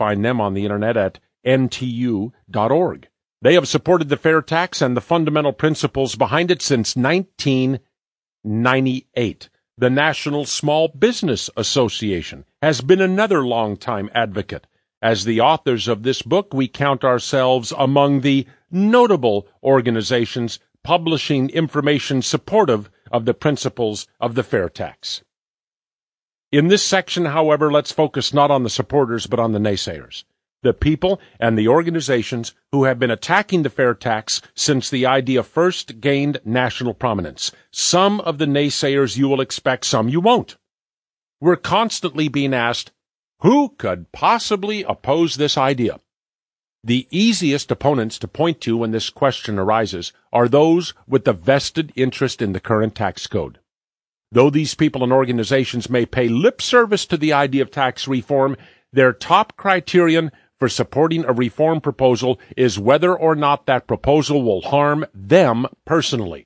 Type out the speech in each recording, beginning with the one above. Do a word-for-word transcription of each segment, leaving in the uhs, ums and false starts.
find them on the internet at N T U dot org. They have supported the fair tax and the fundamental principles behind it since nineteen ninety-eight. The National Small Business Association has been another longtime advocate. As the authors of this book, we count ourselves among the notable organizations publishing information supportive of the principles of the fair tax. In this section, however, let's focus not on the supporters but on the naysayers, the people and the organizations who have been attacking the fair tax since the idea first gained national prominence. Some of the naysayers you will expect, some you won't. We're constantly being asked, who could possibly oppose this idea? The easiest opponents to point to when this question arises are those with the vested interest in the current tax code. Though these people and organizations may pay lip service to the idea of tax reform, their top criterion for supporting a reform proposal is whether or not that proposal will harm them personally.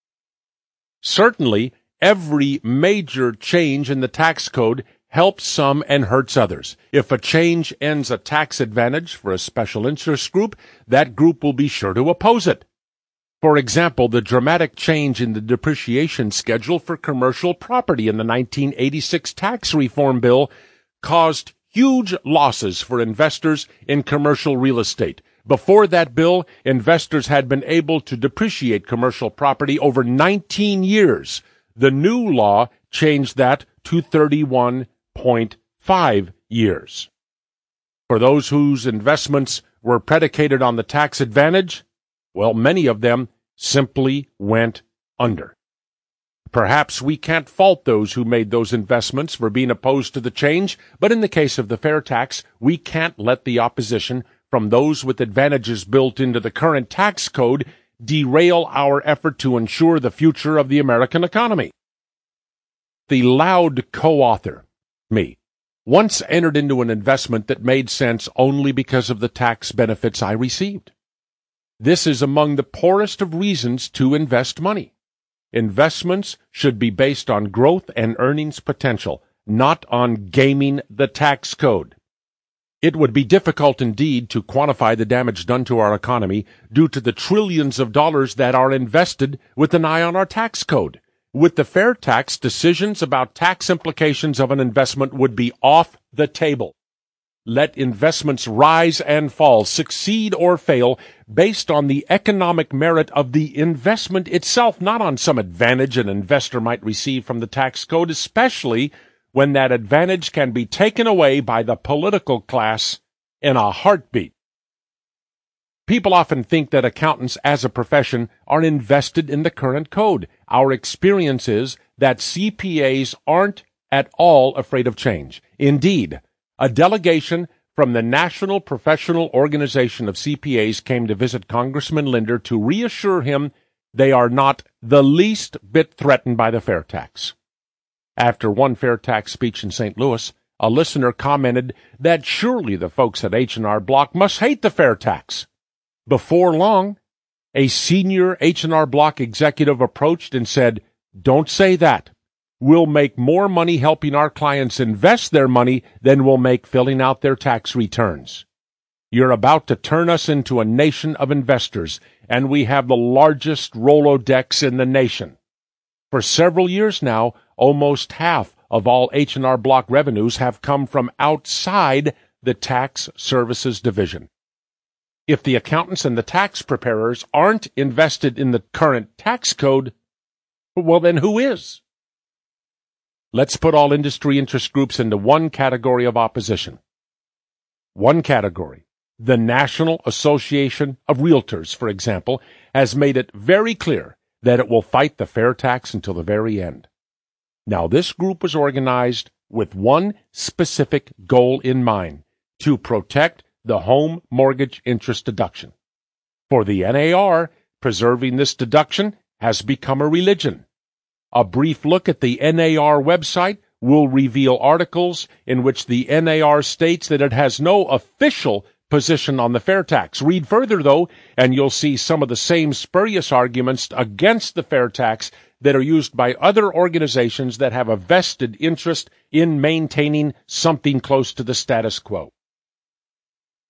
Certainly, every major change in the tax code helps some and hurts others. If a change ends a tax advantage for a special interest group, that group will be sure to oppose it. For example, the dramatic change in the depreciation schedule for commercial property in the nineteen eighty-six tax reform bill caused huge losses for investors in commercial real estate. Before that bill, investors had been able to depreciate commercial property over nineteen years. The new law changed that to thirty-one point five years. For those whose investments were predicated on the tax advantage, well, many of them simply went under. Perhaps we can't fault those who made those investments for being opposed to the change, but in the case of the fair tax, we can't let the opposition from those with advantages built into the current tax code derail our effort to ensure the future of the American economy. The loud co-author, me, once entered into an investment that made sense only because of the tax benefits I received. This is among the poorest of reasons to invest money. Investments should be based on growth and earnings potential, not on gaming the tax code. It would be difficult indeed to quantify the damage done to our economy due to the trillions of dollars that are invested with an eye on our tax code. With the fair tax, decisions about tax implications of an investment would be off the table. Let investments rise and fall, succeed or fail, based on the economic merit of the investment itself, not on some advantage an investor might receive from the tax code, especially when that advantage can be taken away by the political class in a heartbeat. People often think that accountants as a profession are invested in the current code. Our experience is that C P As aren't at all afraid of change. Indeed, a delegation from the National Professional Organization of C P As came to visit Congressman Linder to reassure him they are not the least bit threatened by the fair tax. After one fair tax speech in Saint Louis, a listener commented that surely the folks at H and R Block must hate the fair tax. Before long, a senior H and R Block executive approached and said, "Don't say that. We'll make more money helping our clients invest their money than we'll make filling out their tax returns. You're about to turn us into a nation of investors, and we have the largest Rolodex in the nation." For several years now, almost half of all H and R Block revenues have come from outside the tax services division. If the accountants and the tax preparers aren't invested in the current tax code, well then who is? Let's put all industry interest groups into one category of opposition. One category. The National Association of Realtors, for example, has made it very clear that it will fight the fair tax until the very end. Now, this group was organized with one specific goal in mind, to protect the home mortgage interest deduction. For the N A R, preserving this deduction has become a religion. A brief look at the N A R website will reveal articles in which the N A R states that it has no official position on the fair tax. Read further, though, and you'll see some of the same spurious arguments against the fair tax that are used by other organizations that have a vested interest in maintaining something close to the status quo.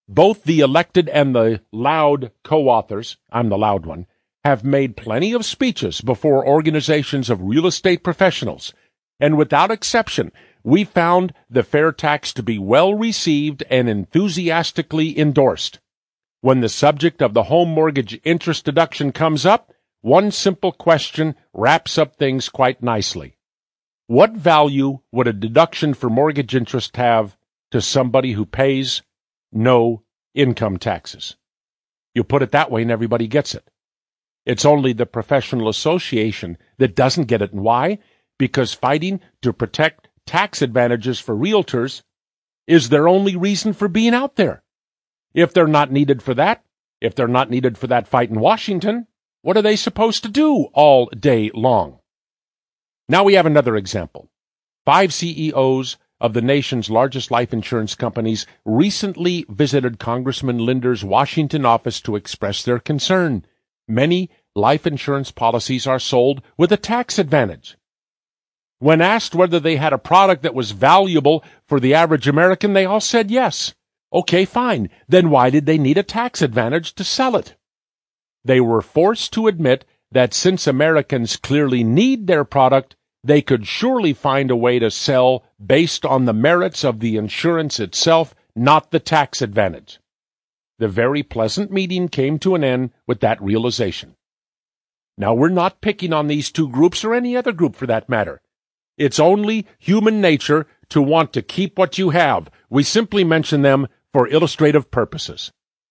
Both the elected and the loud co-authors, I'm the loud one, have made plenty of speeches before organizations of real estate professionals, and without exception, we found the fair tax to be well received and enthusiastically endorsed. When the subject of the home mortgage interest deduction comes up, one simple question wraps up things quite nicely. What value would a deduction for mortgage interest have to somebody who pays no income taxes? You put it that way and everybody gets it. It's only the professional association that doesn't get it. And why? Because fighting to protect tax advantages for realtors is their only reason for being out there. If they're not needed for that, if they're not needed for that fight in Washington, what are they supposed to do all day long? Now we have another example. Five C E Os of the nation's largest life insurance companies recently visited Congressman Linder's Washington office to express their concern. Many life insurance policies are sold with a tax advantage. When asked whether they had a product that was valuable for the average American, they all said yes. Okay, fine. Then why did they need a tax advantage to sell it? They were forced to admit that since Americans clearly need their product, they could surely find a way to sell based on the merits of the insurance itself, not the tax advantage. The very pleasant meeting came to an end with that realization. Now, we're not picking on these two groups or any other group for that matter. It's only human nature to want to keep what you have. We simply mention them for illustrative purposes.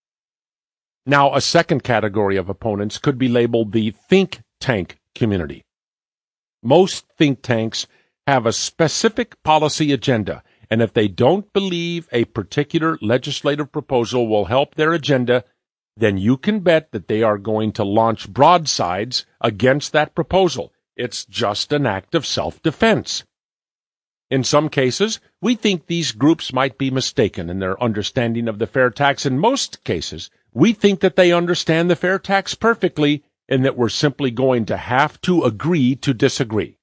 Now, a second category of opponents could be labeled the think tank community. Most think tanks have a specific policy agenda, and if they don't believe a particular legislative proposal will help their agenda, then you can bet that they are going to launch broadsides against that proposal. It's just an act of self-defense. In some cases, we think these groups might be mistaken in their understanding of the fair tax. In most cases, we think that they understand the fair tax perfectly and that we're simply going to have to agree to disagree.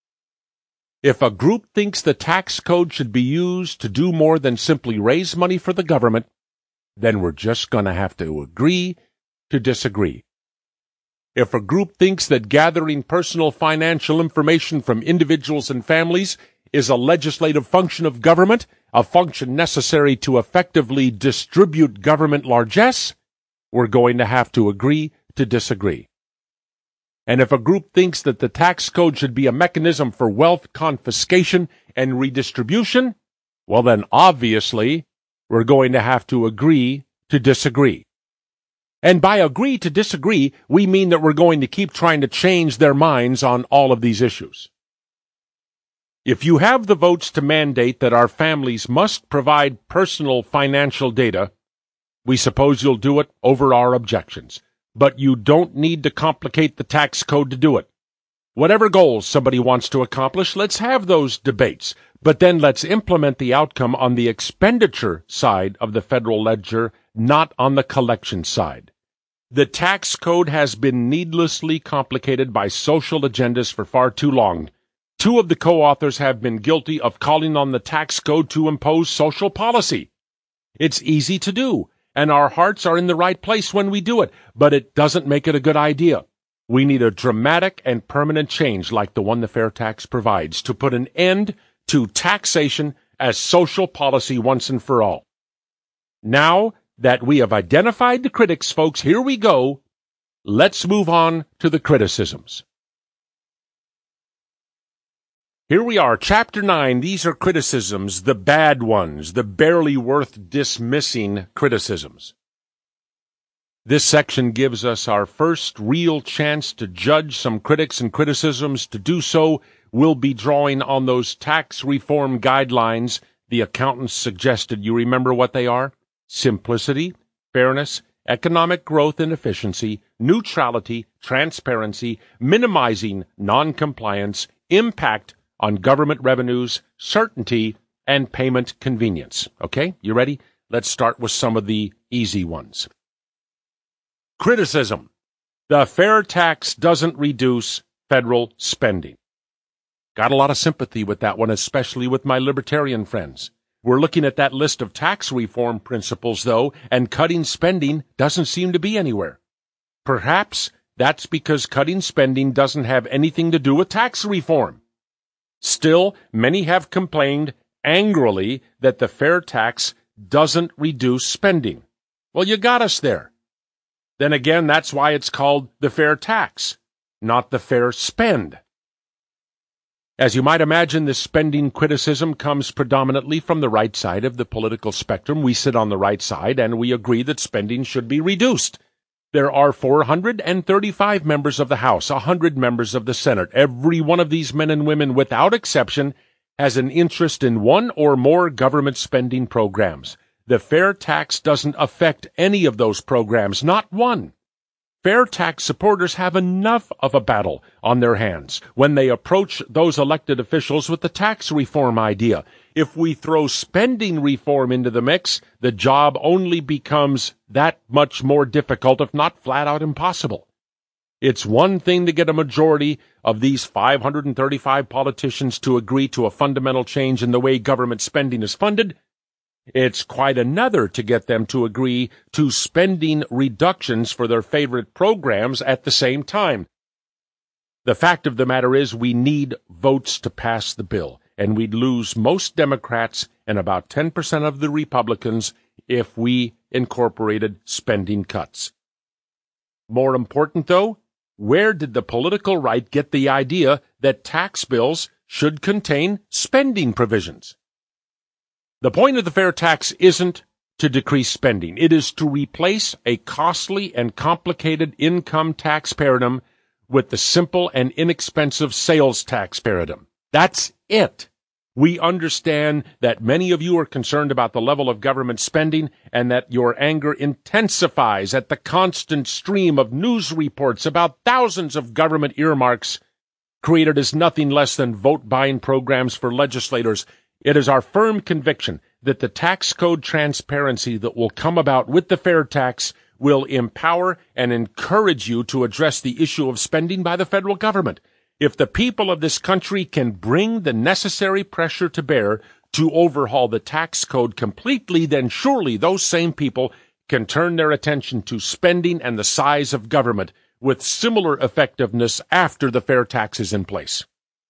If a group thinks the tax code should be used to do more than simply raise money for the government, then we're just going to have to agree to disagree. If a group thinks that gathering personal financial information from individuals and families is a legislative function of government, a function necessary to effectively distribute government largesse, we're going to have to agree to disagree. And if a group thinks that the tax code should be a mechanism for wealth confiscation and redistribution, well then obviously we're going to have to agree to disagree. And by agree to disagree, we mean that we're going to keep trying to change their minds on all of these issues. If you have the votes to mandate that our families must provide personal financial data, we suppose you'll do it over our objections. But you don't need to complicate the tax code to do it. Whatever goals somebody wants to accomplish, let's have those debates. But then let's implement the outcome on the expenditure side of the federal ledger, not on the collection side. The tax code has been needlessly complicated by social agendas for far too long. Two of the co-authors have been guilty of calling on the tax code to impose social policy. It's easy to do, and our hearts are in the right place when we do it, but it doesn't make it a good idea. We need a dramatic and permanent change like the one the fair tax provides to put an end to taxation as social policy once and for all. Now that we have identified the critics, folks, here we go. Let's move on to the criticisms. Here we are, Chapter nine. These are criticisms, the bad ones, the barely worth dismissing criticisms. This section gives us our first real chance to judge some critics and criticisms. To do so, we'll be drawing on those tax reform guidelines the accountants suggested. You remember what they are? Simplicity, fairness, economic growth and efficiency, neutrality, transparency, minimizing noncompliance, impact on government revenues, certainty, and payment convenience. Okay, you ready? Let's start with some of the easy ones. Criticism. The fair tax doesn't reduce federal spending. Got a lot of sympathy with that one, especially with my libertarian friends. We're looking at that list of tax reform principles, though, and cutting spending doesn't seem to be anywhere. Perhaps that's because cutting spending doesn't have anything to do with tax reform. Still, many have complained angrily that the fair tax doesn't reduce spending. Well, you got us there. Then again, that's why it's called the fair tax, not the fair spend. As you might imagine, this spending criticism comes predominantly from the right side of the political spectrum. We sit on the right side, and we agree that spending should be reduced. There are four hundred thirty-five members of the House, one hundred members of the Senate. Every one of these men and women, without exception, has an interest in one or more government spending programs. The fair tax doesn't affect any of those programs, not one. Fair tax supporters have enough of a battle on their hands when they approach those elected officials with the tax reform idea. If we throw spending reform into the mix, the job only becomes that much more difficult, if not flat out impossible. It's one thing to get a majority of these five hundred thirty-five politicians to agree to a fundamental change in the way government spending is funded. It's quite another to get them to agree to spending reductions for their favorite programs at the same time. The fact of the matter is we need votes to pass the bill, and we'd lose most Democrats and about ten percent of the Republicans if we incorporated spending cuts. More important, though, where did the political right get the idea that tax bills should contain spending provisions? The point of the fair tax isn't to decrease spending. It is to replace a costly and complicated income tax paradigm with the simple and inexpensive sales tax paradigm. That's it. We understand that many of you are concerned about the level of government spending and that your anger intensifies at the constant stream of news reports about thousands of government earmarks created as nothing less than vote-buying programs for legislators. It is our firm conviction that the tax code transparency that will come about with the fair tax will empower and encourage you to address the issue of spending by the federal government. If the people of this country can bring the necessary pressure to bear to overhaul the tax code completely, then surely those same people can turn their attention to spending and the size of government with similar effectiveness after the fair tax is in place.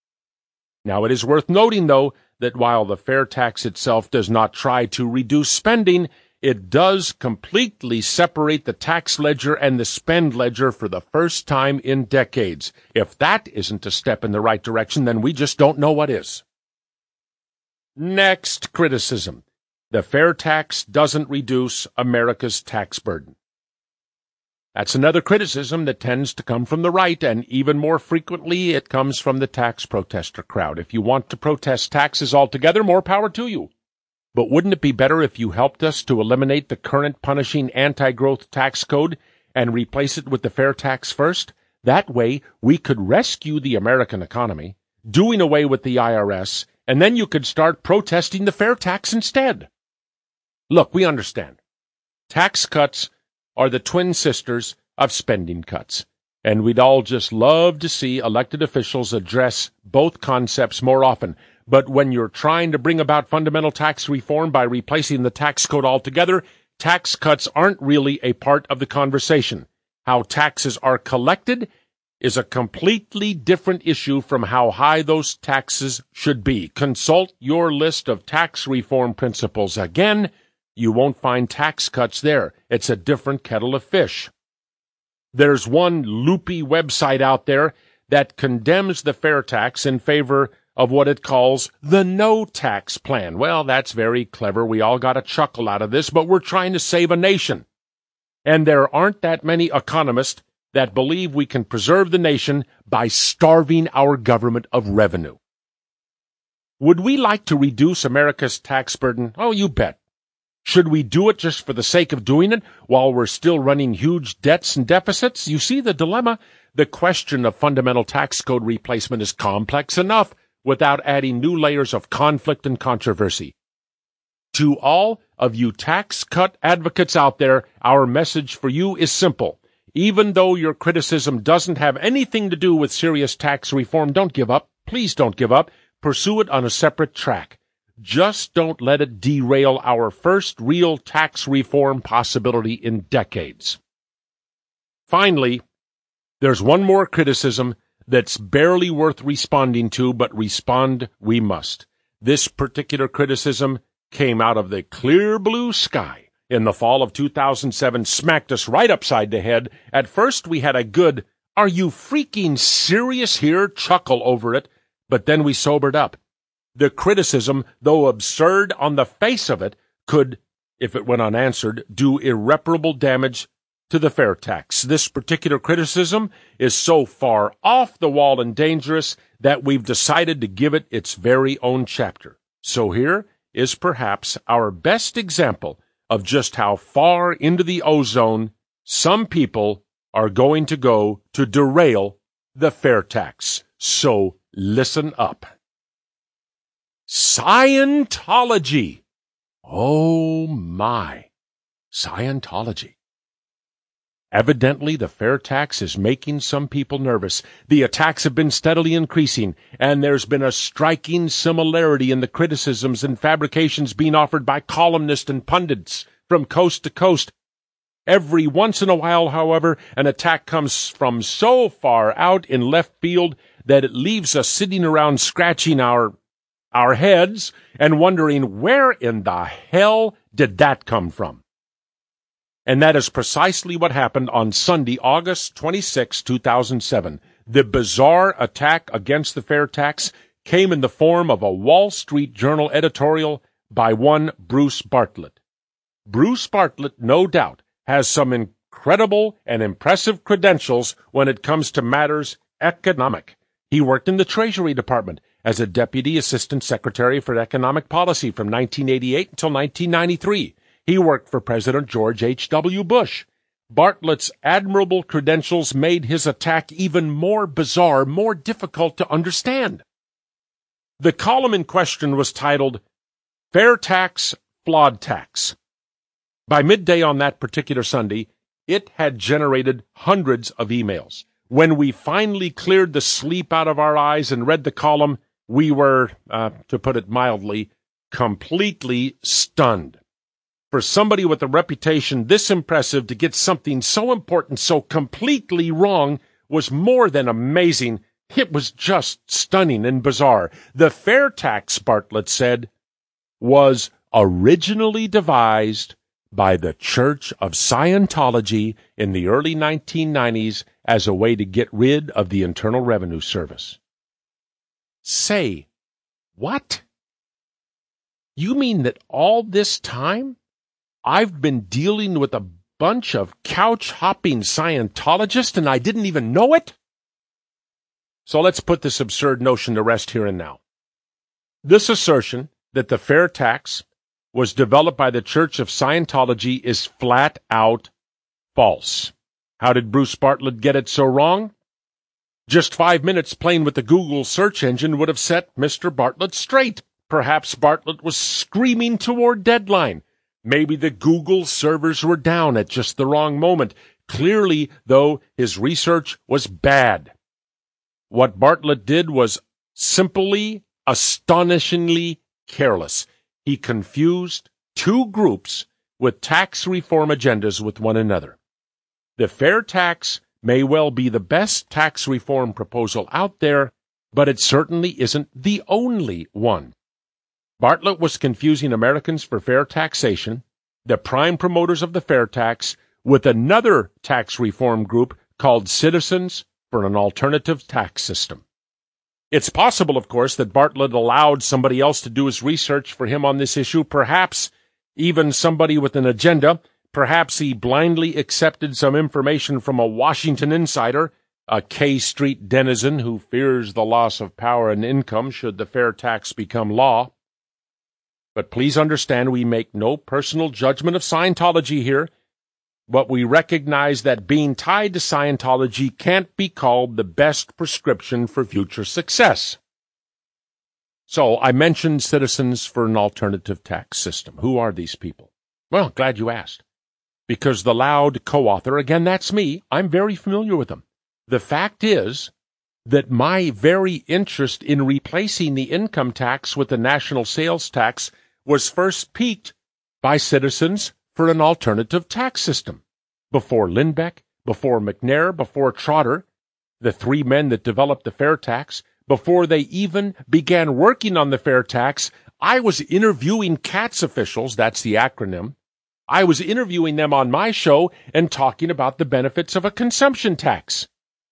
Now, it is worth noting, though, that while the fair tax itself does not try to reduce spending, it does completely separate the tax ledger and the spend ledger for the first time in decades. If that isn't a step in the right direction, then we just don't know what is. Next criticism. The fair tax doesn't reduce America's tax burden. That's another criticism that tends to come from the right, and even more frequently it comes from the tax protester crowd. If you want to protest taxes altogether, more power to you. But wouldn't it be better if you helped us to eliminate the current punishing anti-growth tax code and replace it with the fair tax first? That way, we could rescue the American economy, doing away with the I R S, and then you could start protesting the fair tax instead. Look, we understand. Tax cuts are the twin sisters of spending cuts, and we'd all just love to see elected officials address both concepts more often. But when you're trying to bring about fundamental tax reform by replacing the tax code altogether, tax cuts aren't really a part of the conversation. How taxes are collected is a completely different issue from how high those taxes should be. Consult your list of tax reform principles again. You won't find tax cuts there. It's a different kettle of fish. There's one loopy website out there that condemns the fair tax in favor of what it calls the no-tax plan. Well, that's very clever. We all got a chuckle out of this, but we're trying to save a nation. And there aren't that many economists that believe we can preserve the nation by starving our government of revenue. Would we like to reduce America's tax burden? Oh, you bet. Should we do it just for the sake of doing it while we're still running huge debts and deficits? You see the dilemma? The question of fundamental tax code replacement is complex enough without adding new layers of conflict and controversy. To all of you tax cut advocates out there, our message for you is simple. Even though your criticism doesn't have anything to do with serious tax reform, don't give up. Please don't give up. Pursue it on a separate track. Just don't let it derail our first real tax reform possibility in decades. Finally, there's one more criticism that's barely worth responding to, but respond we must. This particular criticism came out of the clear blue sky in the fall of two thousand seven, smacked us right upside the head. At first we had a good, "Are you freaking serious here?" chuckle over it, but then we sobered up. The criticism, though absurd on the face of it, could, if it went unanswered, do irreparable damage to the fair tax. This particular criticism is so far off the wall and dangerous that we've decided to give it its very own chapter. So here is perhaps our best example of just how far into the ozone some people are going to go to derail the fair tax. So listen up. Scientology. Oh my, Scientology. Evidently, the fair tax is making some people nervous. The attacks have been steadily increasing, and there's been a striking similarity in the criticisms and fabrications being offered by columnists and pundits from coast to coast. Every once in a while, however, an attack comes from so far out in left field that it leaves us sitting around scratching our, our heads and wondering, where in the hell did that come from? And that is precisely what happened on Sunday, August twenty-sixth, two thousand seven. The bizarre attack against the fair tax came in the form of a Wall Street Journal editorial by one Bruce Bartlett. Bruce Bartlett, no doubt, has some incredible and impressive credentials when it comes to matters economic. He worked in the Treasury Department as a Deputy Assistant Secretary for Economic Policy from nineteen eighty-eight until nineteen ninety-three. He worked for President George H W. Bush. Bartlett's admirable credentials made his attack even more bizarre, more difficult to understand. The column in question was titled, "Fair Tax, Flawed Tax." By midday on that particular Sunday, it had generated hundreds of emails. When we finally cleared the sleep out of our eyes and read the column, we were, uh, to put it mildly, completely stunned. For somebody with a reputation this impressive to get something so important so completely wrong was more than amazing. It was just stunning and bizarre. The fair tax, Bartlett said, was originally devised by the Church of Scientology in the early nineteen nineties as a way to get rid of the Internal Revenue Service. Say, what? You mean that all this time I've been dealing with a bunch of couch-hopping Scientologists and I didn't even know it? So let's put this absurd notion to rest here and now. This assertion that the fair tax was developed by the Church of Scientology is flat out false. How did Bruce Bartlett get it so wrong? Just five minutes playing with the Google search engine would have set Mister Bartlett straight. Perhaps Bartlett was screaming toward deadline. Maybe the Google servers were down at just the wrong moment. Clearly, though, his research was bad. What Bartlett did was simply, astonishingly careless. He confused two groups with tax reform agendas with one another. The fair tax may well be the best tax reform proposal out there, but it certainly isn't the only one. Bartlett was confusing Americans for Fair Taxation, the prime promoters of the fair tax, with another tax reform group called Citizens for an Alternative Tax System. It's possible, of course, that Bartlett allowed somebody else to do his research for him on this issue, perhaps even somebody with an agenda. Perhaps he blindly accepted some information from a Washington insider, a K Street denizen who fears the loss of power and income should the fair tax become law. But please understand, we make no personal judgment of Scientology here, but we recognize that being tied to Scientology can't be called the best prescription for future success. So I mentioned Citizens for an Alternative Tax System. Who are these people? Well, glad you asked. Because the loud co-author, again, that's me, I'm very familiar with them. The fact is, that my very interest in replacing the income tax with the national sales tax was first piqued by Citizens for an Alternative Tax System. Before Lindbeck, before McNair, before Trotter, the three men that developed the fair tax, before they even began working on the fair tax, I was interviewing C A T S officials, that's the acronym. I was interviewing them on my show and talking about the benefits of a consumption tax.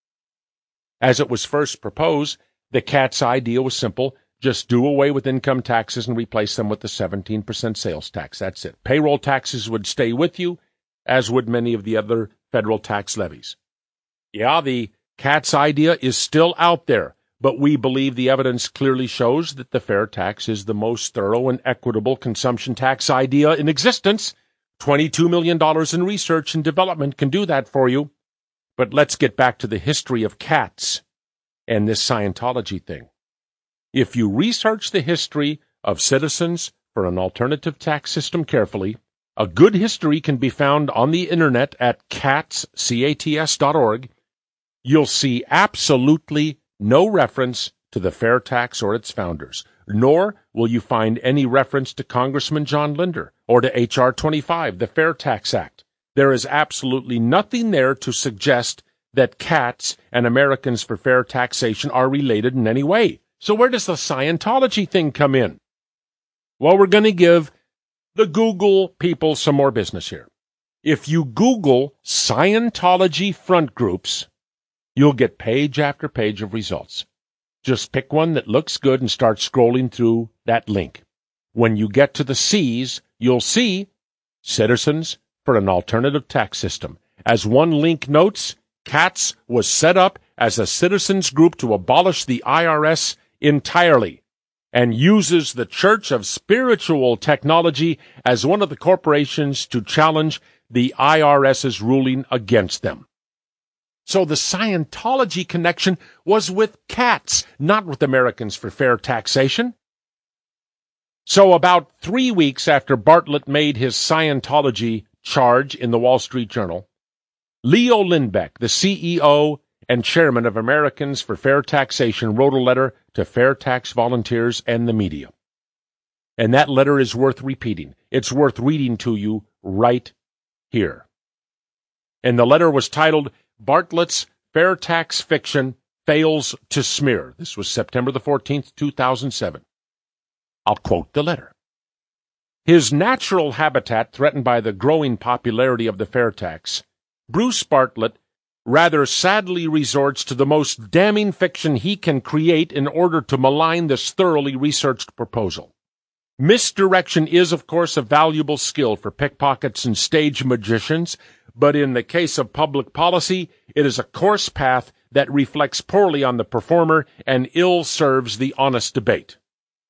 As it was first proposed, the C A T S idea was simple. Just do away with income taxes and replace them with the seventeen percent sales tax. That's it. Payroll taxes would stay with you, as would many of the other federal tax levies. Yeah, the C A T S idea is still out there, but we believe the evidence clearly shows that the fair tax is the most thorough and equitable consumption tax idea in existence. twenty-two million dollars in research and development can do that for you. But let's get back to the history of C A T S and this Scientology thing. If you research the history of Citizens for an Alternative Tax System carefully, a good history can be found on the internet at cats, C A T S dot org. You'll see absolutely no reference to the fair tax or its founders, nor will you find any reference to Congressman John Linder or to H R twenty-five, the Fair Tax Act. There is absolutely nothing there to suggest that C A T S and Americans for Fair Taxation are related in any way. So where does the Scientology thing come in? Well, we're going to give the Google people some more business here. If you Google Scientology front groups, you'll get page after page of results. Just pick one that looks good and start scrolling through that link. When you get to the C's, you'll see Citizens for an Alternative Tax System. As one link notes, C A T S was set up as a citizens group to abolish the I R S entirely and uses the Church of Spiritual Technology as one of the corporations to challenge the IRS's ruling against them. So the Scientology connection was with C A T S, not with Americans for Fair Taxation. So about three weeks after Bartlett made his Scientology charge in the Wall Street Journal, Leo Lindbeck, the C E O and chairman of Americans for Fair Taxation, wrote a letter to fair tax volunteers and the media. And that letter is worth repeating. It's worth reading to you right here. And the letter was titled, Bartlett's Fair Tax Fiction Fails to Smear. This was September the fourteenth, two thousand seven. I'll quote the letter. His natural habitat threatened by the growing popularity of the fair tax, Bruce Bartlett rather sadly resorts to the most damning fiction he can create in order to malign this thoroughly researched proposal. Misdirection is, of course, a valuable skill for pickpockets and stage magicians, but in the case of public policy, it is a coarse path that reflects poorly on the performer and ill serves the honest debate.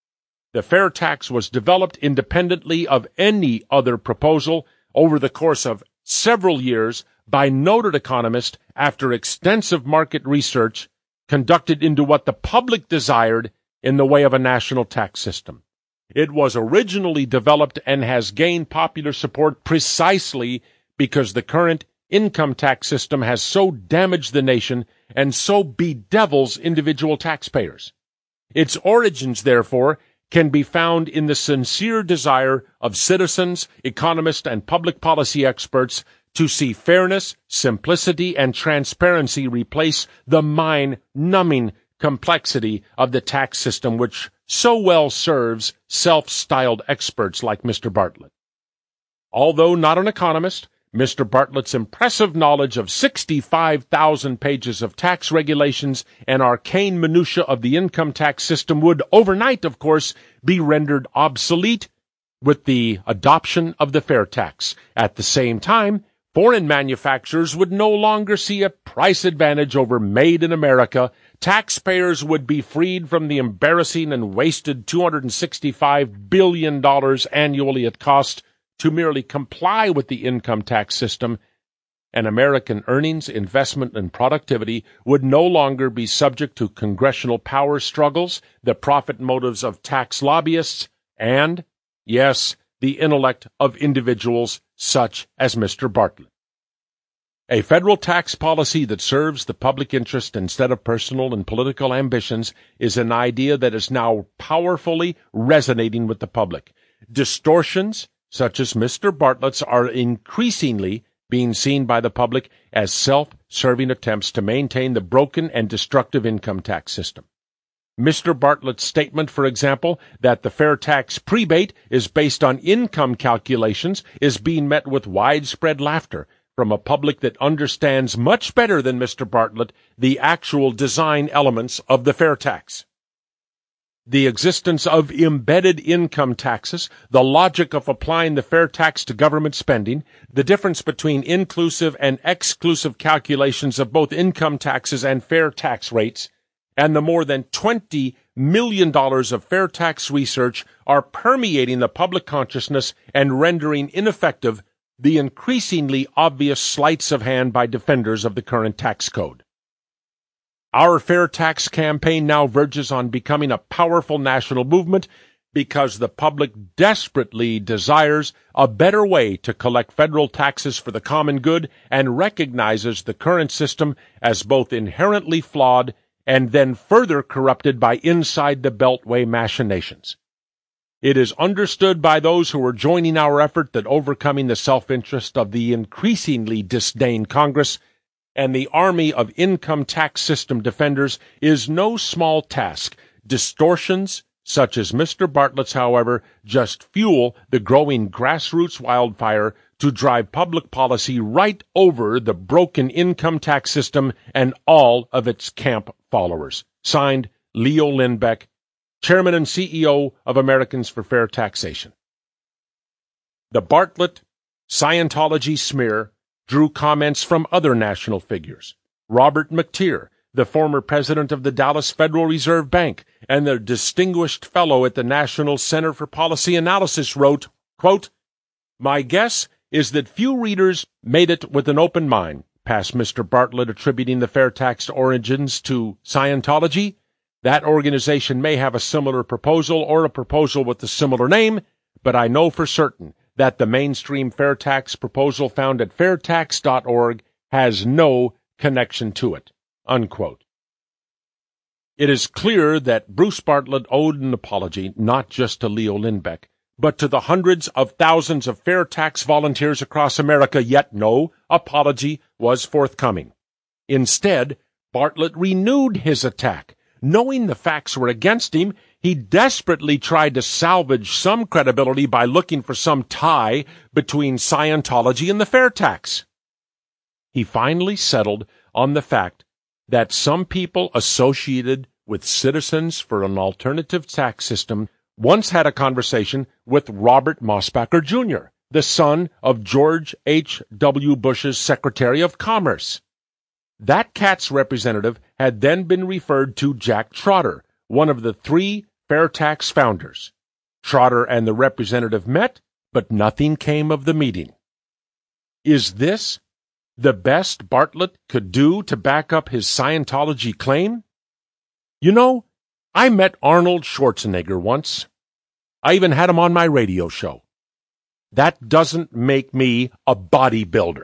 The fair tax was developed independently of any other proposal over the course of several years by noted economists after extensive market research conducted into what the public desired in the way of a national tax system. It was originally developed and has gained popular support precisely because the current income tax system has so damaged the nation and so bedevils individual taxpayers. Its origins, therefore, can be found in the sincere desire of citizens, economists, and public policy experts to see fairness, simplicity, and transparency replace the mind-numbing complexity of the tax system which so well serves self-styled experts like Mister Bartlett. Although not an economist, Mister Bartlett's impressive knowledge of sixty-five thousand pages of tax regulations and arcane minutiae of the income tax system would overnight, of course, be rendered obsolete with the adoption of the fair tax. At the same time, foreign manufacturers would no longer see a price advantage over made in America. Taxpayers would be freed from the embarrassing and wasted two hundred sixty-five billion dollars annually it costs to merely comply with the income tax system, and American earnings, investment, and productivity would no longer be subject to congressional power struggles, the profit motives of tax lobbyists, and, yes, the intellect of individuals such as Mister Bartlett. A federal tax policy that serves the public interest instead of personal and political ambitions is an idea that is now powerfully resonating with the public. Distortions, such as Mister Bartlett's, are increasingly being seen by the public as self-serving attempts to maintain the broken and destructive income tax system. Mister Bartlett's statement, for example, that the fair tax prebate is based on income calculations is being met with widespread laughter from a public that understands much better than Mister Bartlett the actual design elements of the fair tax. The existence of embedded income taxes, the logic of applying the fair tax to government spending, the difference between inclusive and exclusive calculations of both income taxes and fair tax rates, and the more than twenty million dollars of fair tax research are permeating the public consciousness and rendering ineffective the increasingly obvious sleights of hand by defenders of the current tax code. Our fair tax campaign now verges on becoming a powerful national movement because the public desperately desires a better way to collect federal taxes for the common good and recognizes the current system as both inherently flawed and then further corrupted by inside-the-beltway machinations. It is understood by those who are joining our effort that overcoming the self-interest of the increasingly disdained Congress and the army of income tax system defenders is no small task. Distortions, such as Mister Bartlett's, however, just fuel the growing grassroots wildfire to drive public policy right over the broken income tax system and all of its camp followers. Signed, Leo Lindbeck, Chairman and C E O of Americans for Fair Taxation. The Bartlett Scientology smear drew comments from other national figures. Robert McTeer, the former president of the Dallas Federal Reserve Bank and the distinguished fellow at the National Center for Policy Analysis, wrote, quote, "My guess is that few readers made it with an open mind past Mister Bartlett attributing the fair tax origins to Scientology. That organization may have a similar proposal or a proposal with a similar name, but I know for certain that the mainstream fair tax proposal found at fair tax dot org has no connection to it." Unquote. It is clear that Bruce Bartlett owed an apology not just to Leo Lindbeck, but to the hundreds of thousands of fair tax volunteers across America, yet no apology was forthcoming. Instead, Bartlett renewed his attack. Knowing the facts were against him, he desperately tried to salvage some credibility by looking for some tie between Scientology and the fair tax. He finally settled on the fact that some people associated with Citizens for an Alternative Tax System once had a conversation with Robert Mosbacher Junior, the son of George H W Bush's Secretary of Commerce. That cat's representative had then been referred to Jack Trotter, one of the three fair tax founders. Trotter and the representative met, but nothing came of the meeting. Is this the best Bartlett could do to back up his Scientology claim? You know, I met Arnold Schwarzenegger once. I even had him on my radio show. That doesn't make me a bodybuilder.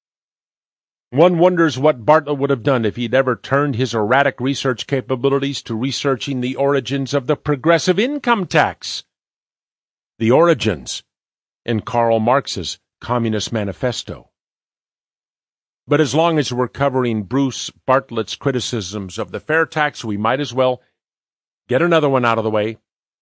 One wonders what Bartlett would have done if he'd ever turned his erratic research capabilities to researching the origins of the progressive income tax. The origins in Karl Marx's Communist Manifesto. But as long as we're covering Bruce Bartlett's criticisms of the fair tax, we might as well get another one out of the way.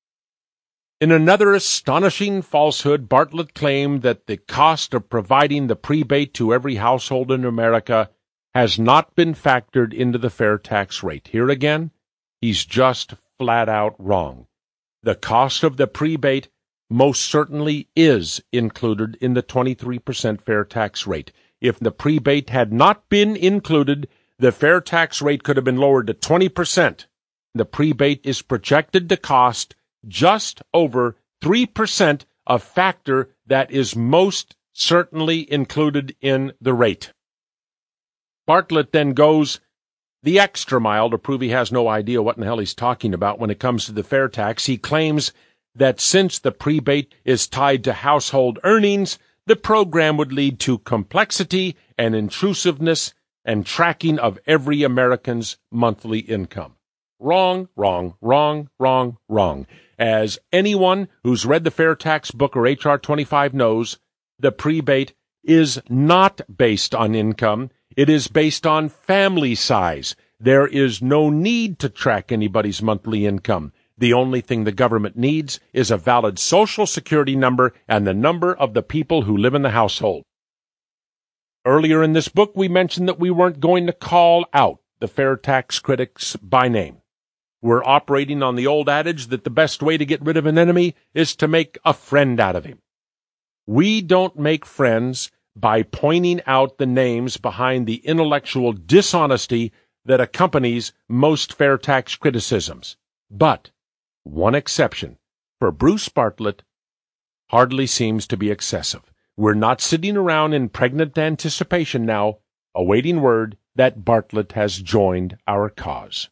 In another astonishing falsehood, Bartlett claimed that the cost of providing the prebate to every household in America has not been factored into the fair tax rate. Here again, he's just flat out wrong. The cost of the prebate most certainly is included in the twenty-three percent fair tax rate. If the prebate had not been included, the fair tax rate could have been lowered to twenty percent. The prebate is projected to cost just over three percent, a factor that is most certainly included in the rate. Bartlett then goes the extra mile to prove he has no idea what in the hell he's talking about when it comes to the fair tax. He claims that since the prebate is tied to household earnings, the program would lead to complexity and intrusiveness and tracking of every American's monthly income. Wrong, wrong, wrong, wrong, wrong. As anyone who's read the Fair Tax Book or H R twenty-five knows, the prebate is not based on income. It is based on family size. There is no need to track anybody's monthly income. The only thing the government needs is a valid Social Security number and the number of the people who live in the household. Earlier in this book, we mentioned that we weren't going to call out the fair tax critics by name. We're operating on the old adage that the best way to get rid of an enemy is to make a friend out of him. We don't make friends by pointing out the names behind the intellectual dishonesty that accompanies most fair tax criticisms. But one exception, for Bruce Bartlett, hardly seems to be excessive. We're not sitting around in pregnant anticipation now, awaiting word that Bartlett has joined our cause.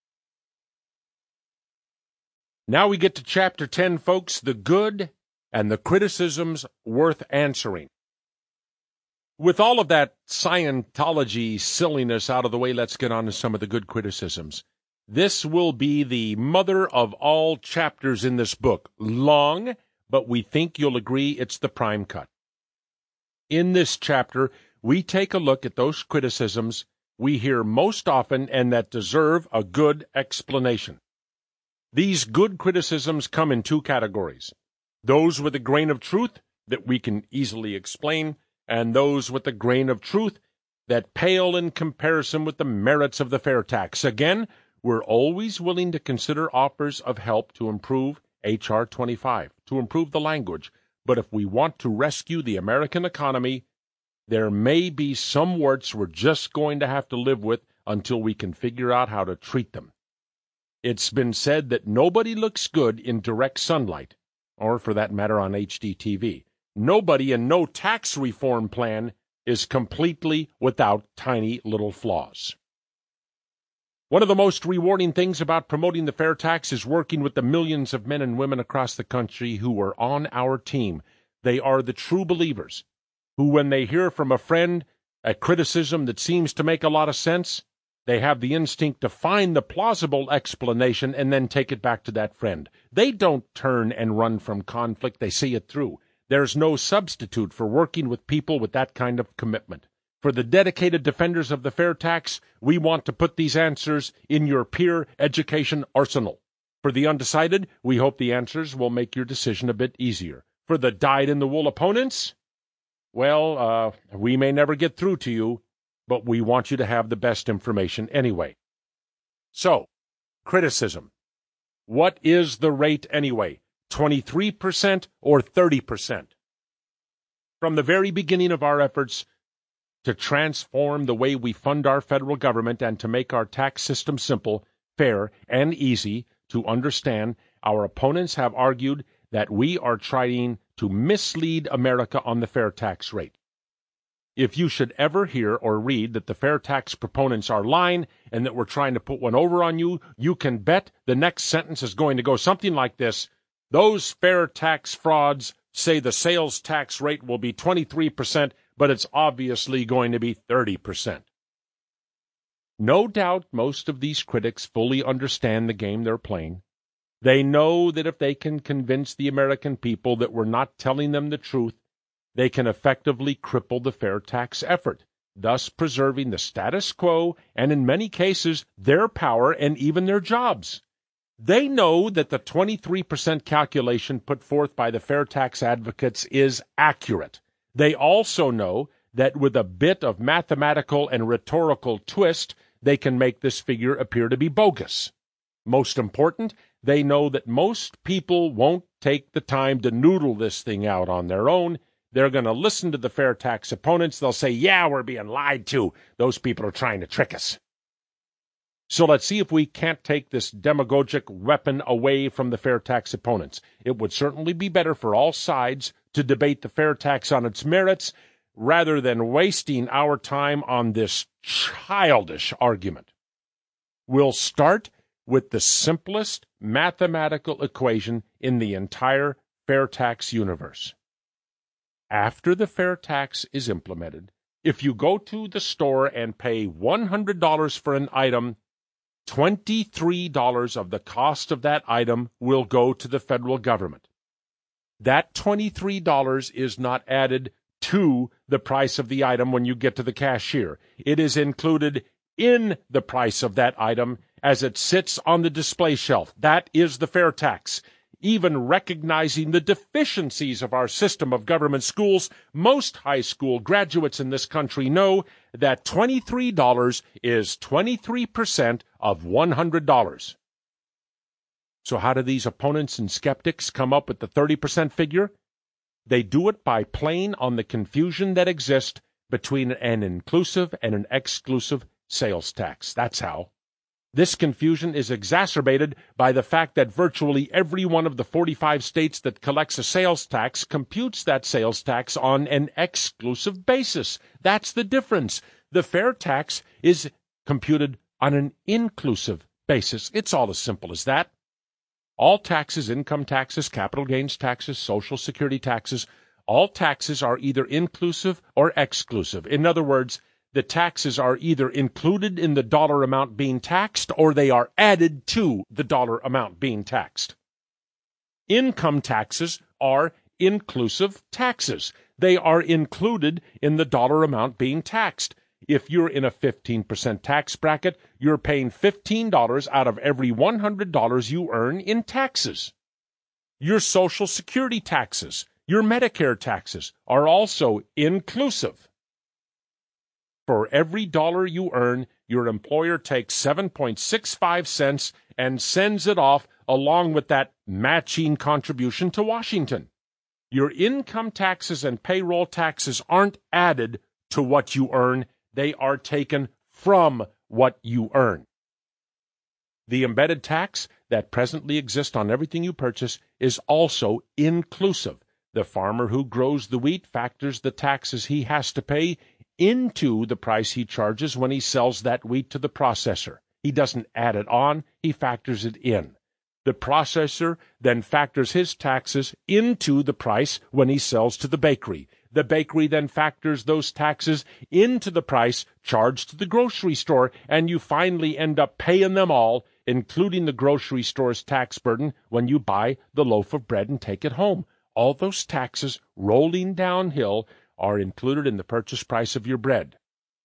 Now we get to Chapter ten, folks, the good and the criticisms worth answering. With all of that Scientology silliness out of the way, let's get on to some of the good criticisms. This will be the mother of all chapters in this book. Long, but we think you'll agree it's the prime cut. In this chapter, we take a look at those criticisms we hear most often and that deserve a good explanation. These good criticisms come in two categories: those with a grain of truth that we can easily explain, and those with a grain of truth that pale in comparison with the merits of the fair tax. Again, we're always willing to consider offers of help to improve H R twenty-five, to improve the language, but if we want to rescue the American economy, there may be some warts we're just going to have to live with until we can figure out how to treat them. It's been said that nobody looks good in direct sunlight, or for that matter on H D T V. Nobody and no tax reform plan is completely without tiny little flaws. One of the most rewarding things about promoting the fair tax is working with the millions of men and women across the country who are on our team. They are the true believers, who when they hear from a friend a criticism that seems to make a lot of sense, they have the instinct to find the plausible explanation and then take it back to that friend. They don't turn and run from conflict, they see it through. There's no substitute for working with people with that kind of commitment. For the dedicated defenders of the fair tax, we want to put these answers in your peer education arsenal. For the undecided, we hope the answers will make your decision a bit easier. For the dyed-in-the-wool opponents, well, uh, we may never get through to you, but we want you to have the best information anyway. So, criticism. What is the rate anyway? twenty-three percent or thirty percent? From the very beginning of our efforts to transform the way we fund our federal government and to make our tax system simple, fair, and easy to understand, our opponents have argued that we are trying to mislead America on the fair tax rate. If you should ever hear or read that the fair tax proponents are lying and that we're trying to put one over on you, you can bet the next sentence is going to go something like this: those fair tax frauds say the sales tax rate will be twenty-three percent, but it's obviously going to be thirty percent. No doubt most of these critics fully understand the game they're playing. They know that if they can convince the American people that we're not telling them the truth, they can effectively cripple the fair tax effort, thus preserving the status quo and, in many cases, their power and even their jobs. They know that the twenty-three percent calculation put forth by the fair tax advocates is accurate. They also know that with a bit of mathematical and rhetorical twist, they can make this figure appear to be bogus. Most important, they know that most people won't take the time to noodle this thing out on their own. They're going to listen to the fair tax opponents. They'll say, yeah, we're being lied to. Those people are trying to trick us. So let's see if we can't take this demagogic weapon away from the fair tax opponents. It would certainly be better for all sides to debate the fair tax on its merits rather than wasting our time on this childish argument. We'll start with the simplest mathematical equation in the entire fair tax universe. After the fair tax is implemented, if you go to the store and pay one hundred dollars for an item, twenty-three dollars of the cost of that item will go to the federal government. That twenty-three dollars is not added to the price of the item when you get to the cashier. It is included in the price of that item as it sits on the display shelf. That is the fair tax. Even recognizing the deficiencies of our system of government schools, most high school graduates in this country know that twenty-three dollars is twenty-three percent of one hundred dollars. So how do these opponents and skeptics come up with the thirty percent figure? They do it by playing on the confusion that exists between an inclusive and an exclusive sales tax. That's how. This confusion is exacerbated by the fact that virtually every one of the forty-five states that collects a sales tax computes that sales tax on an exclusive basis. That's the difference. The fair tax is computed on an inclusive basis. It's all as simple as that. All taxes, income taxes, capital gains taxes, Social Security taxes, all taxes are either inclusive or exclusive. In other words, the taxes are either included in the dollar amount being taxed or they are added to the dollar amount being taxed. Income taxes are inclusive taxes. They are included in the dollar amount being taxed. If you're in a fifteen percent tax bracket, you're paying fifteen dollars out of every one hundred dollars you earn in taxes. Your Social Security taxes, your Medicare taxes are also inclusive. For every dollar you earn, your employer takes seven point six five cents and sends it off along with that matching contribution to Washington. Your income taxes and payroll taxes aren't added to what you earn. They are taken from what you earn. The embedded tax that presently exists on everything you purchase is also inclusive. The farmer who grows the wheat factors the taxes he has to pay into the price he charges when he sells that wheat to the processor. He doesn't add it on, he factors it in. The processor then factors his taxes into the price when he sells to the bakery. The bakery then factors those taxes into the price charged to the grocery store, and you finally end up paying them all, including the grocery store's tax burden, when you buy the loaf of bread and take it home. All those taxes rolling downhill are included in the purchase price of your bread.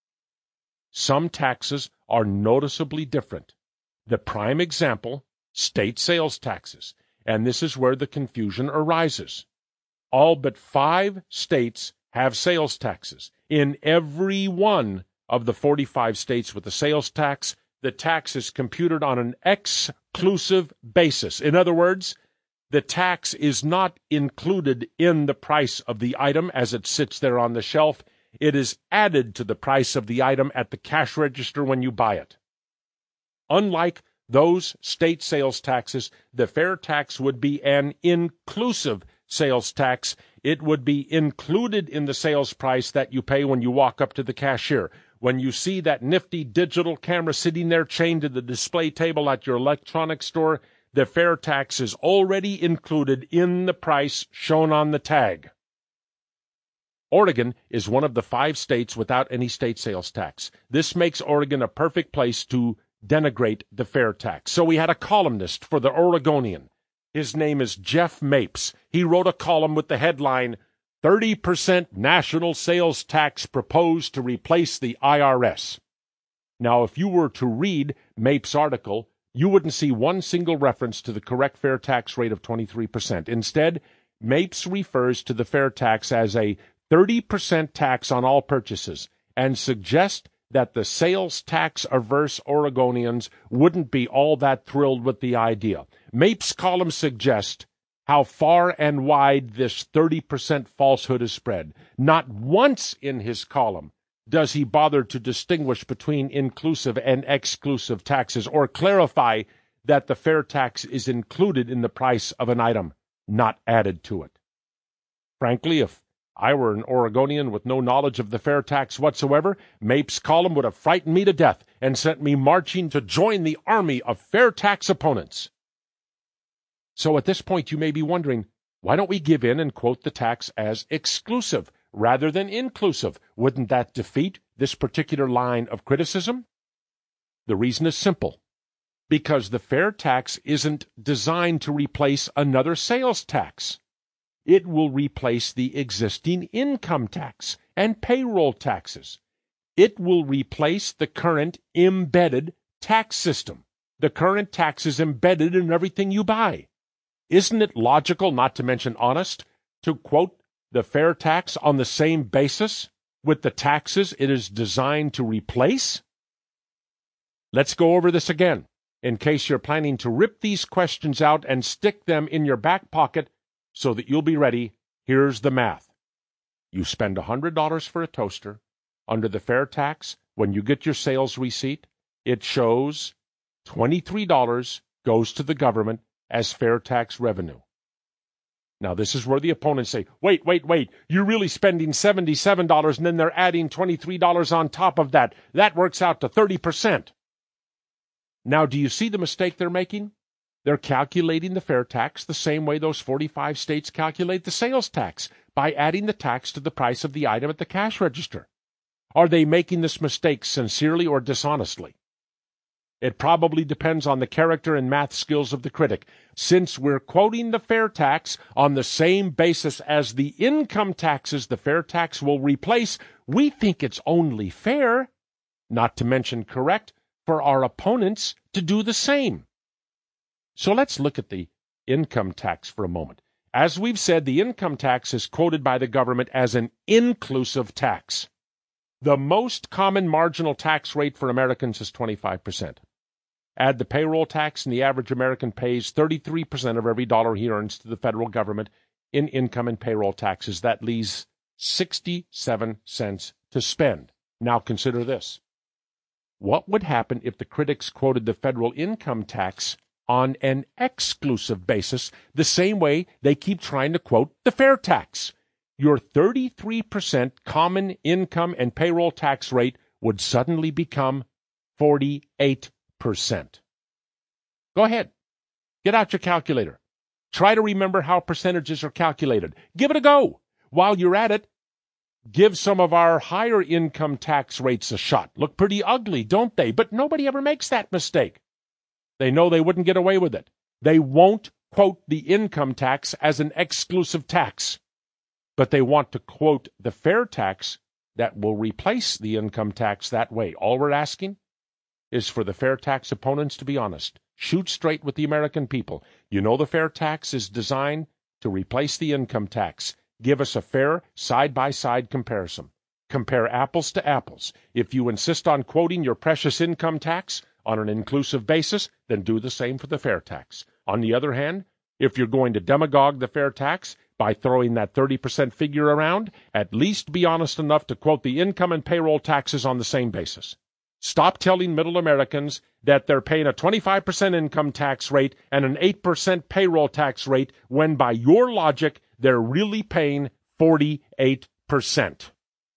Some taxes are noticeably different. The prime example, state sales taxes, and this is where the confusion arises. All but five states have sales taxes. In every one of the forty-five states with a sales tax, the tax is computed on an exclusive basis. In other words, the tax is not included in the price of the item as it sits there on the shelf. It is added to the price of the item at the cash register when you buy it. Unlike those state sales taxes, the fair tax would be an inclusive sales tax. It would be included in the sales price that you pay when you walk up to the cashier. When you see that nifty digital camera sitting there chained to the display table at your electronics store, the fair tax is already included in the price shown on the tag. Oregon is one of the five states without any state sales tax. This makes Oregon a perfect place to denigrate the fair tax. So we had a columnist for the Oregonian. His name is Jeff Mapes. He wrote a column with the headline, thirty percent National Sales Tax Proposed to Replace the I R S. Now, if you were to read Mapes' article, you wouldn't see one single reference to the correct fair tax rate of twenty-three percent. Instead, Mapes refers to the fair tax as a thirty percent tax on all purchases and suggests that the sales tax-averse Oregonians wouldn't be all that thrilled with the idea. Mapes' column suggests how far and wide this thirty percent falsehood is spread. Not once in his column does he bother to distinguish between inclusive and exclusive taxes or clarify that the fair tax is included in the price of an item, not added to it. Frankly, if I were an Oregonian with no knowledge of the fair tax whatsoever, Mapes' column would have frightened me to death and sent me marching to join the army of fair tax opponents. So at this point you may be wondering, Why don't we give in and quote the tax as exclusive rather than inclusive? Wouldn't that defeat this particular line of criticism? The reason is simple. Because the fair tax isn't designed to replace another sales tax. It will replace the existing income tax and payroll taxes. It will replace the current embedded tax system. The current tax is embedded in everything you buy. Isn't it logical, not to mention honest, to quote the fair tax on the same basis with the taxes it is designed to replace? Let's go over this again, in case you're planning to rip these questions out and stick them in your back pocket so that you'll be ready. Here's the math. You spend one hundred dollars for a toaster. Under the fair tax, when you get your sales receipt, it shows twenty-three dollars goes to the government as fair tax revenue. Now, this is where the opponents say, wait, wait, wait, you're really spending seventy-seven dollars and then they're adding twenty-three dollars on top of that. That works out to thirty percent. Now, do you see the mistake they're making? They're calculating the fair tax the same way those forty-five states calculate the sales tax, by adding the tax to the price of the item at the cash register. Are they making this mistake sincerely or dishonestly? It probably depends on the character and math skills of the critic. Since we're quoting the fair tax on the same basis as the income taxes the fair tax will replace, we think it's only fair, not to mention correct, for our opponents to do the same. So let's look at the income tax for a moment. As we've said, the income tax is quoted by the government as an inclusive tax. The most common marginal tax rate for Americans is twenty-five percent. Add the payroll tax, and the average American pays thirty-three percent of every dollar he earns to the federal government in income and payroll taxes. That leaves sixty-seven cents to spend. Now consider this. What would happen if the critics quoted the federal income tax on an exclusive basis, the same way they keep trying to quote the fair tax? Your thirty-three percent common income and payroll tax rate would suddenly become forty-eight percent. Go ahead. Get out your calculator. Try to remember how percentages are calculated. Give it a go. While you're at it, give some of our higher income tax rates a shot. Look pretty ugly, don't they? But nobody ever makes that mistake. They know they wouldn't get away with it. They won't quote the income tax as an exclusive tax, but they want to quote the fair tax that will replace the income tax that way. All we're asking is for the fair tax opponents to be honest. Shoot straight with the American people. You know the fair tax is designed to replace the income tax. Give us a fair side-by-side comparison. Compare apples to apples. If you insist on quoting your precious income tax on an inclusive basis, then do the same for the fair tax. On the other hand, if you're going to demagogue the fair tax by throwing that thirty percent figure around, at least be honest enough to quote the income and payroll taxes on the same basis. Stop telling middle Americans that they're paying a twenty-five percent income tax rate and an eight percent payroll tax rate when, by your logic, they're really paying forty-eight percent.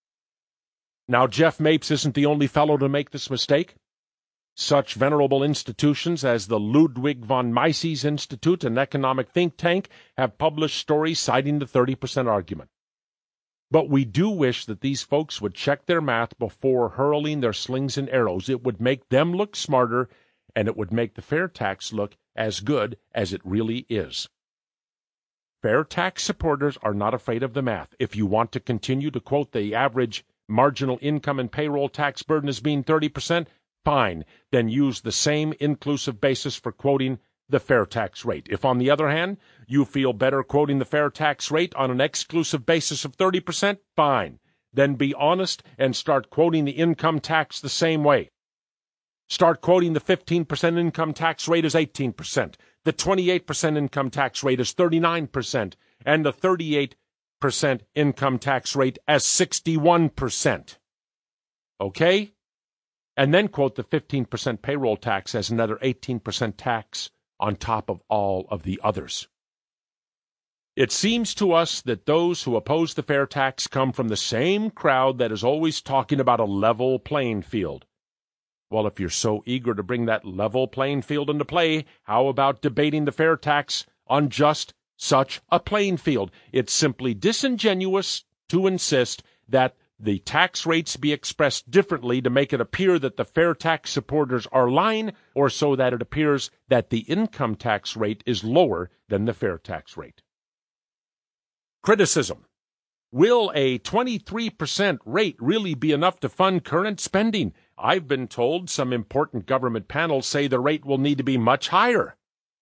Now, Jeff Mapes isn't the only fellow to make this mistake. Such venerable institutions as the Ludwig von Mises Institute, an economic think tank, have published stories citing the thirty percent argument. But we do wish that these folks would check their math before hurling their slings and arrows. It would make them look smarter, and it would make the fair tax look as good as it really is. Fair tax supporters are not afraid of the math. If you want to continue to quote the average marginal income and payroll tax burden as being thirty percent, fine. Then use the same inclusive basis for quoting the fair tax rate. If, on the other hand, you feel better quoting the fair tax rate on an exclusive basis of thirty percent, fine. Then be honest and start quoting the income tax the same way. Start quoting the fifteen percent income tax rate as eighteen percent, the twenty-eight percent income tax rate as thirty-nine percent, and the thirty-eight percent income tax rate as sixty-one percent. Okay? And then quote the fifteen percent payroll tax as another eighteen percent tax on top of all of the others. It seems to us that those who oppose the fair tax come from the same crowd that is always talking about a level playing field. Well, if you're so eager to bring that level playing field into play, how about debating the fair tax on just such a playing field. It's simply disingenuous to insist that the tax rates be expressed differently to make it appear that the fair tax supporters are lying, or so that it appears that the income tax rate is lower than the fair tax rate. Criticism. Will a twenty-three percent rate really be enough to fund current spending? I've been told some important government panels say the rate will need to be much higher.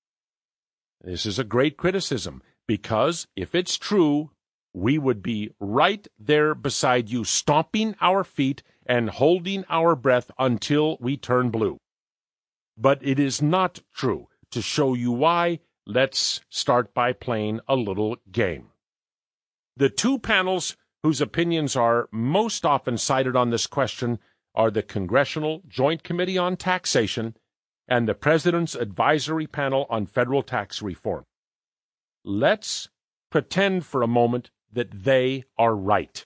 This is a great criticism, because if it's true, we would be right there beside you, stomping our feet and holding our breath until we turn blue. But it is not true. To show you why, let's start by playing a little game. The two panels whose opinions are most often cited on this question are the Congressional Joint Committee on Taxation and the President's Advisory Panel on Federal Tax Reform. Let's pretend for a moment that they are right.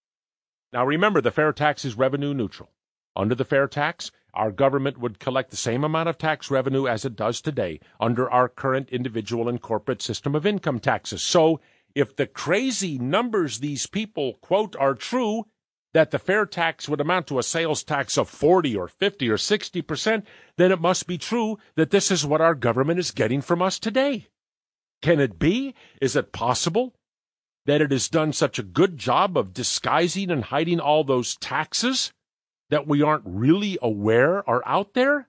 Now remember, the fair tax is revenue neutral. Under the fair tax, our government would collect the same amount of tax revenue as it does today under our current individual and corporate system of income taxes. So, if the crazy numbers these people quote are true, that the fair tax would amount to a sales tax of forty or fifty or sixty percent, then it must be true that this is what our government is getting from us today. Can it be? Is it possible that it has done such a good job of disguising and hiding all those taxes that we aren't really aware are out there?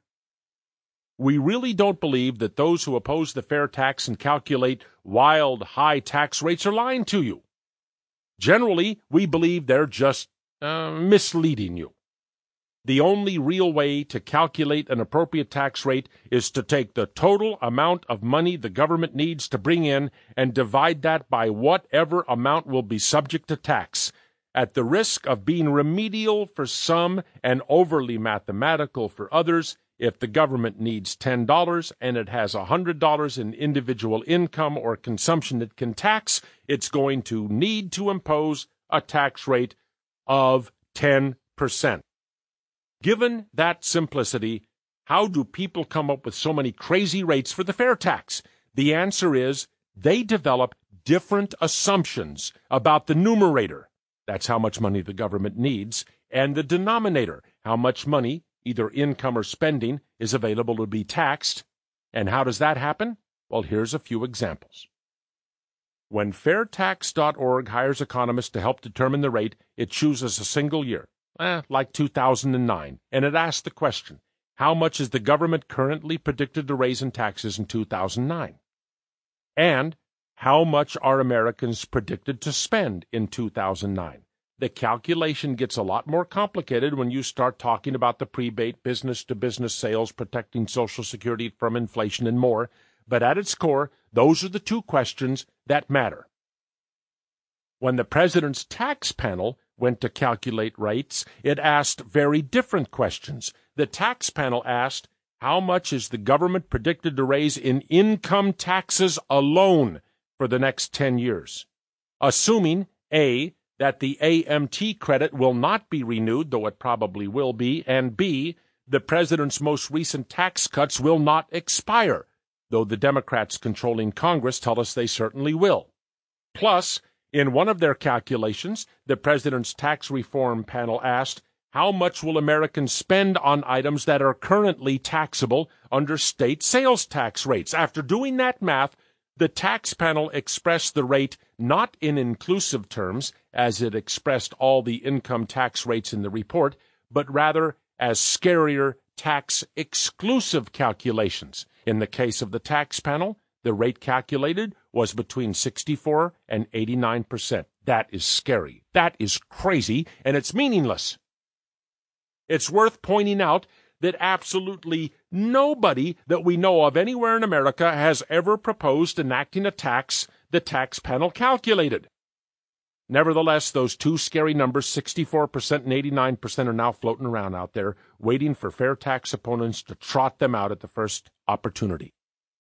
We really don't believe that those who oppose the fair tax and calculate wild, high tax rates are lying to you. Generally, we believe they're just uh, misleading you. The only real way to calculate an appropriate tax rate is to take the total amount of money the government needs to bring in and divide that by whatever amount will be subject to tax. At the risk of being remedial for some and overly mathematical for others, if the government needs ten dollars and it has one hundred dollars in individual income or consumption it can tax, it's going to need to impose a tax rate of ten percent. Given that simplicity, how do people come up with so many crazy rates for the fair tax? The answer is they develop different assumptions about the numerator, that's how much money the government needs, and the denominator, how much money, either income or spending, is available to be taxed. And how does that happen? Well, here's a few examples. When fair tax dot org hires economists to help determine the rate, it chooses a single year. Eh, like two thousand nine, and it asked the question, how much is the government currently predicted to raise in taxes in two thousand nine? And how much are Americans predicted to spend in two thousand nine? The calculation gets a lot more complicated when you start talking about the prebate, business-to-business sales, protecting Social Security from inflation, and more, but at its core, those are the two questions that matter. When the President's tax panel went to calculate rates, it asked very different questions. The tax panel asked, how much is the government predicted to raise in income taxes alone for the next ten years? Assuming, A, that the A M T credit will not be renewed, though it probably will be, and B, the President's most recent tax cuts will not expire, though the Democrats controlling Congress tell us they certainly will. Plus, in one of their calculations, the President's tax reform panel asked, how much will Americans spend on items that are currently taxable under state sales tax rates? After doing that math, the tax panel expressed the rate not in inclusive terms, as it expressed all the income tax rates in the report, but rather as scarier tax-exclusive calculations. In the case of the tax panel, the rate calculated was between sixty-four and eighty-nine percent. That is scary. That is crazy, and it's meaningless. It's worth pointing out that absolutely nobody that we know of anywhere in America has ever proposed enacting a tax the tax panel calculated. Nevertheless, those two scary numbers, sixty-four percent and eighty-nine percent, are now floating around out there, waiting for fair tax opponents to trot them out at the first opportunity.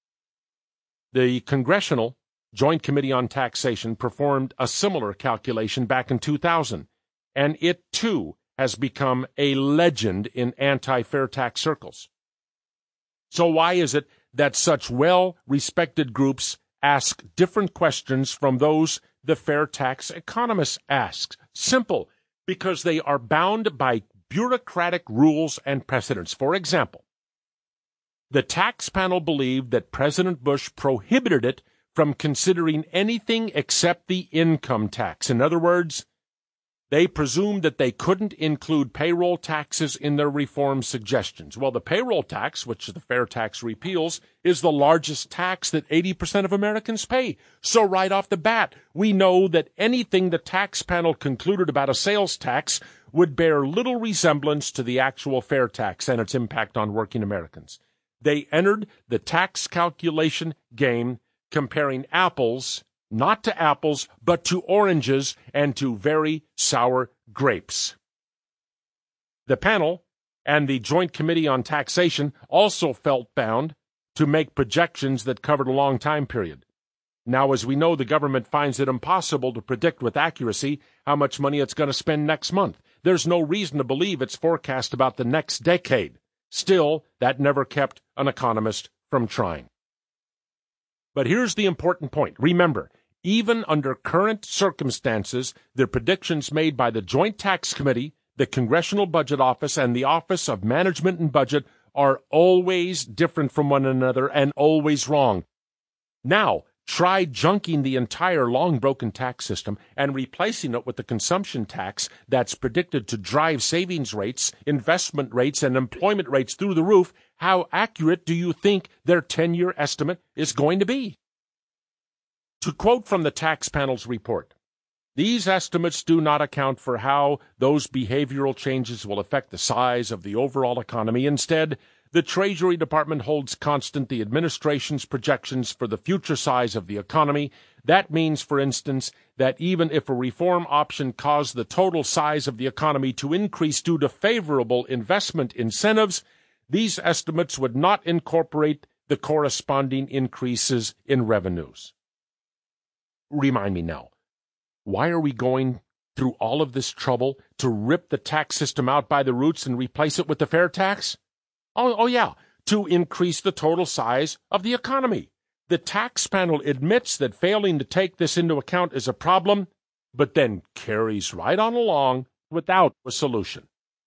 The Congressional Joint Committee on Taxation performed a similar calculation back in two thousand, and it, too, has become a legend in anti-fair tax circles. So why is it that such well-respected groups ask different questions from those the fair tax economist asks. Simple, because they are bound by bureaucratic rules and precedents. For example, the tax panel believed that President Bush prohibited it from considering anything except the income tax. In other words, they presumed that they couldn't include payroll taxes in their reform suggestions. Well, the payroll tax, which the fair tax repeals, is the largest tax that eighty percent of Americans pay. So right off the bat, we know that anything the tax panel concluded about a sales tax would bear little resemblance to the actual fair tax and its impact on working Americans. They entered the tax calculation game comparing apples, not to apples, but to oranges and to very sour grapes. The panel and the Joint Committee on Taxation also felt bound to make projections that covered a long time period. Now, as we know, the government finds it impossible to predict with accuracy how much money it's going to spend next month. There's no reason to believe its forecast about the next decade. Still, that never kept an economist from trying. But here's the important point. Remember, even under current circumstances, the predictions made by the Joint Tax Committee, the Congressional Budget Office, and the Office of Management and Budget are always different from one another and always wrong. Now, try junking the entire long-broken tax system and replacing it with the consumption tax that's predicted to drive savings rates, investment rates, and employment rates through the roof. How accurate do you think their ten-year estimate is going to be? To quote from the tax panel's report, these estimates do not account for how those behavioral changes will affect the size of the overall economy. Instead, the Treasury Department holds constant the administration's projections for the future size of the economy. That means, for instance, that even if a reform option caused the total size of the economy to increase due to favorable investment incentives, these estimates would not incorporate the corresponding increases in revenues. Remind me now, why are we going through all of this trouble to rip the tax system out by the roots and replace it with the fair tax? Oh, oh yeah, to increase the total size of the economy. The tax panel admits that failing to take this into account is a problem, but then carries right on along without a solution.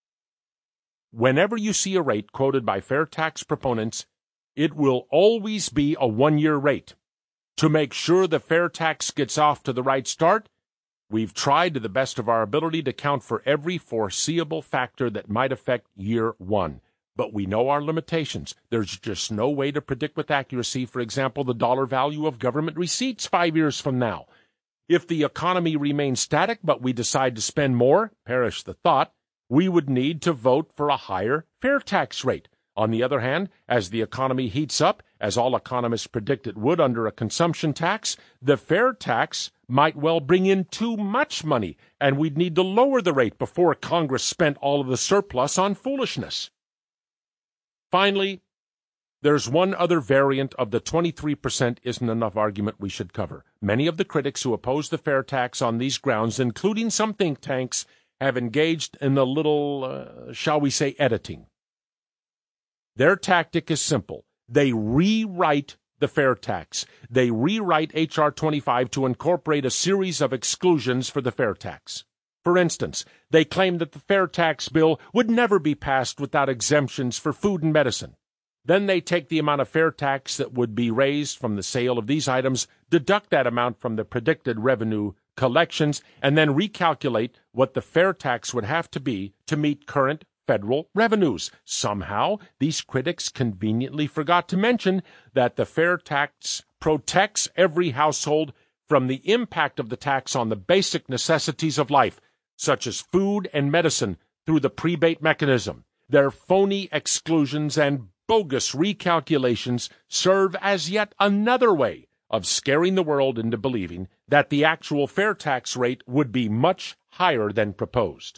Whenever you see a rate quoted by fair tax proponents, it will always be a one-year rate. To make sure the fair tax gets off to the right start, we've tried to the best of our ability to count for every foreseeable factor that might affect year one. But we know our limitations. There's just no way to predict with accuracy, for example, the dollar value of government receipts five years from now. If the economy remains static but we decide to spend more, perish the thought, we would need to vote for a higher fair tax rate. On the other hand, as the economy heats up, as all economists predict it would under a consumption tax, the fair tax might well bring in too much money, and we'd need to lower the rate before Congress spent all of the surplus on foolishness. Finally, there's one other variant of the twenty-three percent isn't enough argument we should cover. Many of the critics who oppose the fair tax on these grounds, including some think tanks, have engaged in a little, uh, shall we say, editing. Their tactic is simple. They rewrite the fair tax. They rewrite H R twenty-five to incorporate a series of exclusions for the fair tax. For instance, they claim that the fair tax bill would never be passed without exemptions for food and medicine. Then they take the amount of fair tax that would be raised from the sale of these items, deduct that amount from the predicted revenue collections, and then recalculate what the fair tax would have to be to meet current federal revenues. Somehow, these critics conveniently forgot to mention that the fair tax protects every household from the impact of the tax on the basic necessities of life, such as food and medicine, through the prebate mechanism. Their phony exclusions and bogus recalculations serve as yet another way of scaring the world into believing that the actual fair tax rate would be much higher than proposed.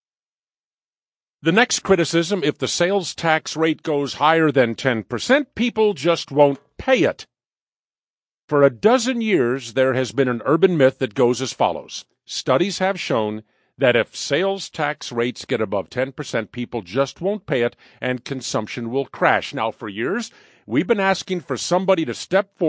The next criticism: if the sales tax rate goes higher than ten percent, people just won't pay it. For a dozen years, there has been an urban myth that goes as follows. Studies have shown that if sales tax rates get above ten percent, people just won't pay it and consumption will crash. Now, for years, we've been asking for somebody to step forth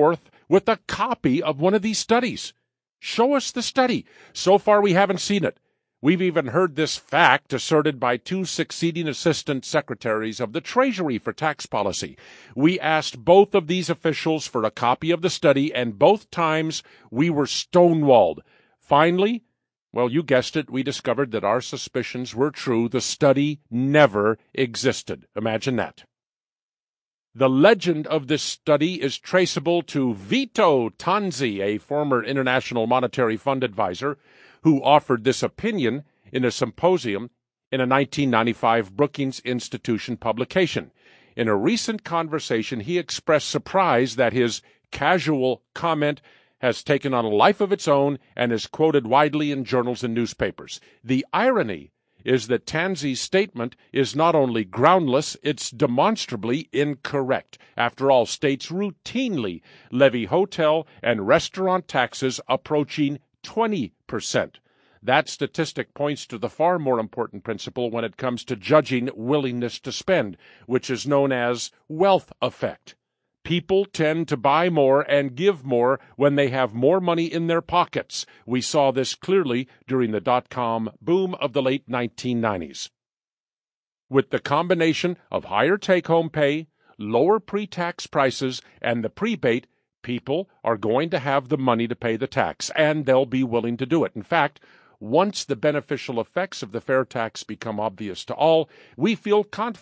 with a copy of one of these studies. Show us the study. So far, we haven't seen it. We've even heard this fact asserted by two succeeding assistant secretaries of the Treasury for tax policy. We asked both of these officials for a copy of the study, and both times we were stonewalled. Finally, well, you guessed it, we discovered that our suspicions were true. The study never existed. Imagine that. The legend of this study is traceable to Vito Tanzi, a former International Monetary Fund advisor, who offered this opinion in a symposium in a nineteen ninety-five Brookings Institution publication. In a recent conversation, he expressed surprise that his casual comment has taken on a life of its own and is quoted widely in journals and newspapers. The irony is that Tanzi's statement is not only groundless, it's demonstrably incorrect. After all, states routinely levy hotel and restaurant taxes approaching twenty percent. That statistic points to the far more important principle when it comes to judging willingness to spend, which is known as wealth effect. People tend to buy more and give more when they have more money in their pockets. We saw this clearly during the dot-com boom of the late nineteen nineties. With the combination of higher take-home pay, lower pre-tax prices, and the prebate, people are going to have the money to pay the tax, and they'll be willing to do it. In fact, once the beneficial effects of the fair tax become obvious to all, we feel confident